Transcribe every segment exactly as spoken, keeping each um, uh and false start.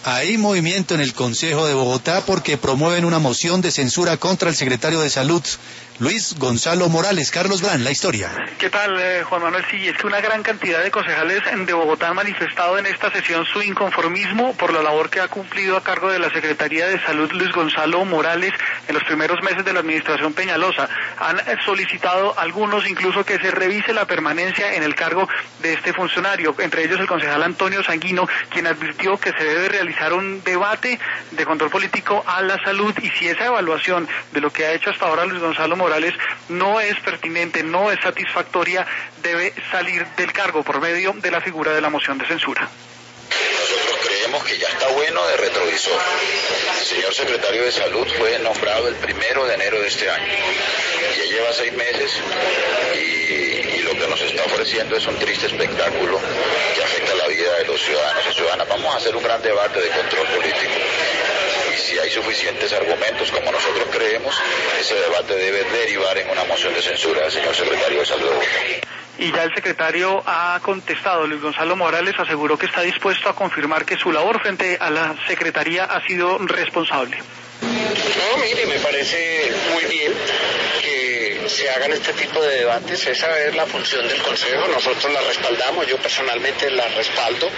Hay movimiento en el Consejo de Bogotá porque promueven una moción de censura contra el secretario de Salud, Luis Gonzalo Morales. Carlos Gran, la historia. ¿Qué tal, eh, Juan Manuel? Sí, es que una gran cantidad de concejales de Bogotá han manifestado en esta sesión su inconformismo por la labor que ha cumplido a cargo de la Secretaría de Salud Luis Gonzalo Morales en los primeros meses de la administración Peñalosa. Han solicitado algunos incluso que se revise la permanencia en el cargo de este funcionario, entre ellos el concejal Antonio Sanguino, quien advirtió que se debe realizar un debate de control político a la salud, y si esa evaluación de lo que ha hecho hasta ahora Luis Gonzalo Morales no es pertinente, no es satisfactoria, debe salir del cargo por medio de la figura de la moción de censura. Nosotros creemos que ya está bueno de retrovisor. El señor secretario de Salud fue nombrado el primero de enero de este año. Ya lleva seis meses y, y lo que nos está ofreciendo es un triste espectáculo que afecta la vida de los ciudadanos y ciudadanas. Vamos a hacer un gran debate de control político. Y si hay suficientes argumentos, como nosotros creemos, ese debate debe derivar en una moción de censura del señor secretario de Salud. Y ya el secretario ha contestado. Luis Gonzalo Morales aseguró que está dispuesto a confirmar que su labor frente a la Secretaría ha sido responsable. No, mire, me parece muy bien que se hagan este tipo de debates. Esa es la función del Consejo, nosotros la respaldamos, yo personalmente la respaldo.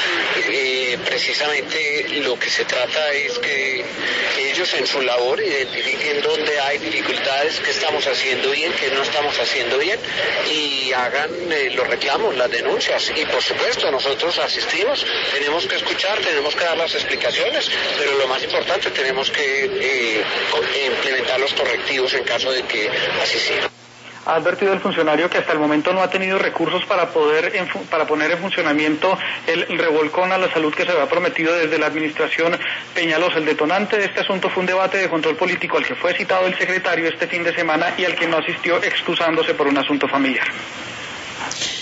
Eh, precisamente lo que se trata es que ellos en su labor identifiquen dónde hay dificultades, qué estamos haciendo bien, qué no estamos haciendo bien, y hagan eh, los reclamos, las denuncias. Y por supuesto nosotros asistimos, tenemos que escuchar, tenemos que dar las explicaciones, pero lo más importante, tenemos que eh, implementar los correctivos en caso de que así sea. Ha advertido el funcionario que hasta el momento no ha tenido recursos para poder en, para poner en funcionamiento el revolcón a la salud que se había prometido desde la administración Peñalosa. El detonante de este asunto fue un debate de control político al que fue citado el secretario este fin de semana y al que no asistió excusándose por un asunto familiar.